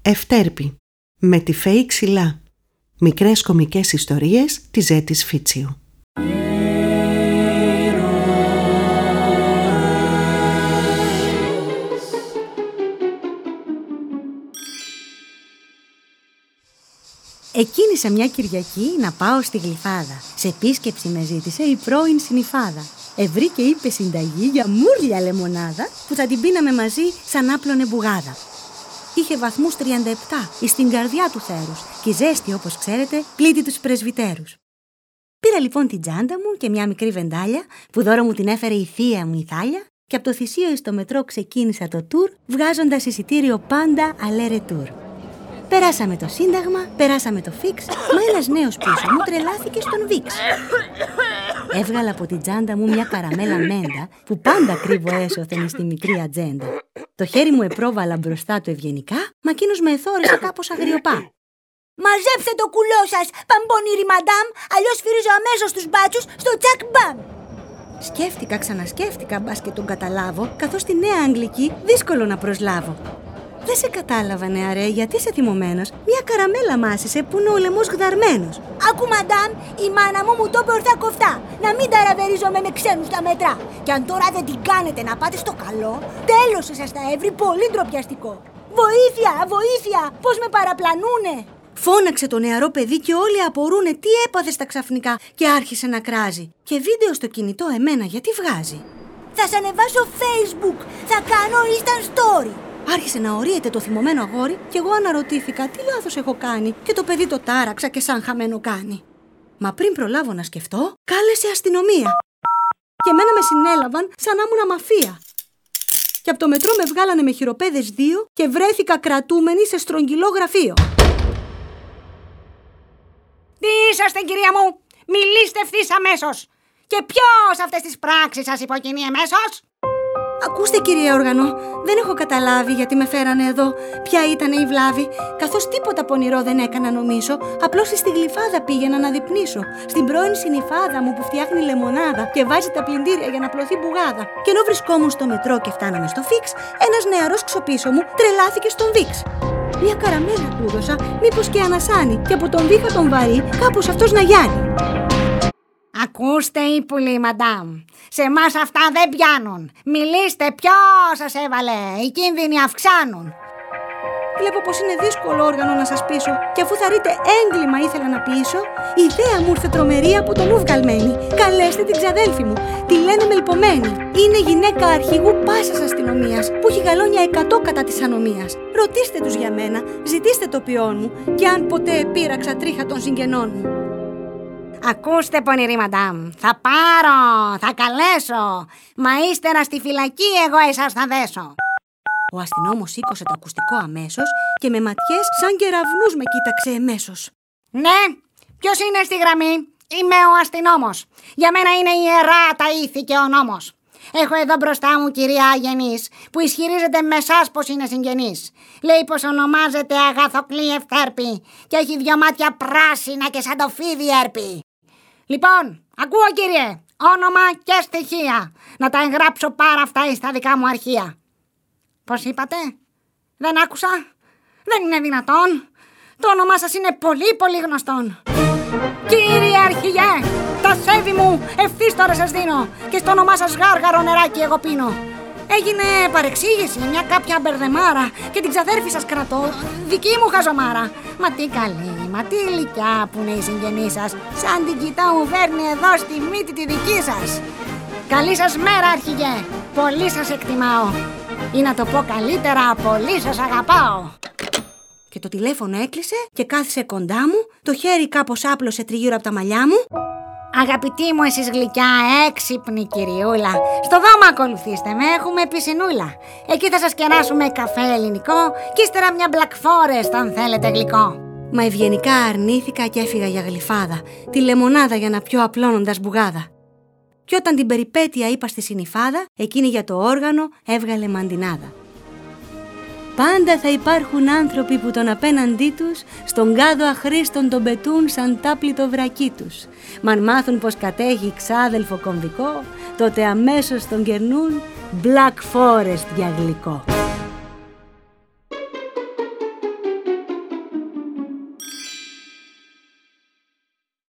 Ευτέρπη, με τη Φαή Ξυλά. Μικρές κωμικές ιστορίες της Ζέτης Φίτσιου. Εκκίνησα μια Κυριακή να πάω στη Γλυφάδα. Σε επίσκεψη με ζήτησε η πρώην συνυφάδα. Ευρήκε είπε συνταγή για μούρλια λεμονάδα που θα την πίναμε μαζί σαν άπλωνε μπουγάδα. Είχε βαθμούς 37 στην καρδιά του θέρους και η ζέστη, όπως ξέρετε, πλήττει τους πρεσβυτέρους. Πήρα λοιπόν την τσάντα μου και μια μικρή βεντάλια που δώρο μου την έφερε η θεία μου η Θάλια και από το Θησίο στο μετρό ξεκίνησα το τουρ βγάζοντας εισιτήριο πάντα αλέρε τουρ. Περάσαμε το Σύνταγμα, περάσαμε το Φίξ, μα ένας νέος πίσω μου τρελάθηκε στον Βίξ. Έβγαλα από την τσάντα μου μια καραμέλα μέντα που πάντα κρύβω έσωθεν στη μικρή ατζέντα. Το χέρι μου επρόβαλα μπροστά του ευγενικά, μα εκείνος με εθόρεσε κάπως αγριοπά. «Μαζέψτε το κουλό σας, παμπονήρι μαντάμ, αλλιώς φυρίζω αμέσως τους μπάτσους στο τσακ μπαμ». Σκέφτηκα, ξανασκέφτηκα, μπας και τον καταλάβω, καθώς τη νέα Αγγλική δύσκολο να προσλάβω. Δεν σε κατάλαβα, νεαρέ, γιατί είσαι θυμωμένος. Μια καραμέλα μάσησε που είναι ο λαιμός γδαρμένος. «Άκου μαντάμ, η μάνα μου το είπε ορθά κοφτά, να μην ταραβερίζομαι με ξένους στα μέτρα. Και αν τώρα δεν την κάνετε να πάτε στο καλό, τέλος σας θα έβρει πολύ ντροπιαστικό. Βοήθεια, βοήθεια, πώς με παραπλανούνε». Φώναξε το νεαρό παιδί και όλοι απορρούνε τι έπαθε στα ξαφνικά και άρχισε να κράζει. Και βίντεο στο κινητό εμένα γιατί βγάζει. «Θα σ' ανεβάσω Facebook, θα κάνω instant story». Άρχισε να ορίεται το θυμωμένο αγόρι και εγώ αναρωτήθηκα τι λάθος έχω κάνει και το παιδί το τάραξα και σαν χαμένο κάνει. Μα πριν προλάβω να σκεφτώ, κάλεσε αστυνομία. Και εμένα με συνέλαβαν σαν να ήμουν μαφία. Και από το μετρό με βγάλανε με χειροπέδες 2 και βρέθηκα κρατούμενη σε στρογγυλό γραφείο. Τι είσαστε, κυρία μου, μιλήστε ευθύς αμέσως. Και ποιος αυτές τις πράξεις σας υποκινεί εμέσως? Ακούστε, κυρία Όργανο, δεν έχω καταλάβει γιατί με φέρανε εδώ, ποια ήταν η βλάβη, καθώς τίποτα πονηρό δεν έκανα νομίζω, απλώς στη Γλυφάδα πήγαινα να δειπνήσω, στην πρώην συνυφάδα μου που φτιάχνει λεμονάδα και βάζει τα πλυντήρια για να πλωθεί μπουγάδα. Και ενώ βρισκόμουν στο μετρό και φτάναμε στο Φίξ, ένας νεαρός ξοπίσω μου τρελάθηκε στον Βίξ. Μια καραμέλα του έδωσα, μήπως και ανασάνει, και από τον βήχα τον βαρύ, κάπως αυτός να γιάνει. Ακούστε, ύπουλοι μαντάμ, σε εμάς αυτά δεν πιάνουν. Μιλήστε, ποιος σας έβαλε, οι κίνδυνοι αυξάνουν. Βλέπω πως είναι δύσκολο όργανο να σας πείσω και αφού θα ρείτε έγκλημα ήθελα να πείσω, η ιδέα μου ήρθε τρομερή από τον ουβγαλμένη. Καλέστε την ξαδέλφη μου, τη λένε Μελπομένη. Είναι γυναίκα αρχηγού πάσας αστυνομίας που έχει γαλόνια 100 κατά της ανομίας. Ρωτήστε τους για μένα, ζητήστε το ποιόν μου και αν ποτέ επήραξα τρίχα των συγγενών μου. Ακούστε, πονηρή μαντάμ, θα πάρω, θα καλέσω, μα ύστερα στη φυλακή εγώ εσάς θα δέσω. Ο αστυνόμος σήκωσε το ακουστικό αμέσως και με ματιές σαν κεραυνούς με κοίταξε εμέσως. Ναι, ποιος είναι στη γραμμή? Είμαι ο αστυνόμος. Για μένα είναι ιερά τα ήθη και ο νόμος. Έχω εδώ μπροστά μου κυρία Αγενής, που ισχυρίζεται με εσάς πως είναι συγγενής. Λέει πως ονομάζεται Αγαθοκλή Ευτέρπη και έχει 2 μάτια πράσινα και σαν το φίδι έρπη. Λοιπόν, ακούω κύριε, όνομα και στοιχεία. Να τα εγγράψω πάρα αυτά στα δικά μου αρχεία. Πώς είπατε? Δεν άκουσα. Δεν είναι δυνατόν. Το όνομά σας είναι πολύ πολύ γνωστόν. Κύριε αρχηγέ, τα σέβη μου ευθύς τώρα σας δίνω και στο όνομά σας γάργαρο νεράκι εγώ πίνω. Έγινε παρεξήγηση, μια κάποια μπερδεμάρα και την ξαδέρφη σας κρατώ, δική μου χαζομάρα. Μα τι καλή, μα τι γλυκιά που είναι η συγγενή σας, σαν την κοιτά μου φέρνει εδώ στη μύτη τη δική σας. Καλή σας μέρα αρχηγέ, πολύ σας εκτιμάω. Ή να το πω καλύτερα, πολύ σας αγαπάω. Και το τηλέφωνο έκλεισε και κάθισε κοντά μου, το χέρι κάπως άπλωσε τριγύρω από τα μαλλιά μου. Αγαπητή μου εσείς γλυκιά, έξυπνη κυριούλα, στο δώμα ακολουθήστε με, έχουμε πισινούλα. Εκεί θα σας κεράσουμε καφέ ελληνικό και ύστερα μια Black Forest αν θέλετε γλυκό. Μα ευγενικά αρνήθηκα και έφυγα για Γλυφάδα, τη λεμονάδα για να πιω απλώνοντας μπουγάδα. Και όταν την περιπέτεια είπα στη συνυφάδα, εκείνη για το όργανο έβγαλε μαντινάδα. Πάντα θα υπάρχουν άνθρωποι που τον απέναντί τους στον κάδο αχρήστον τον πετούν σαν τάπλητο βρακί τους. Μ' αν μάθουν πως κατέχει ξάδελφο κομβικό, τότε αμέσως τον κερνούν Black Forest για γλυκό.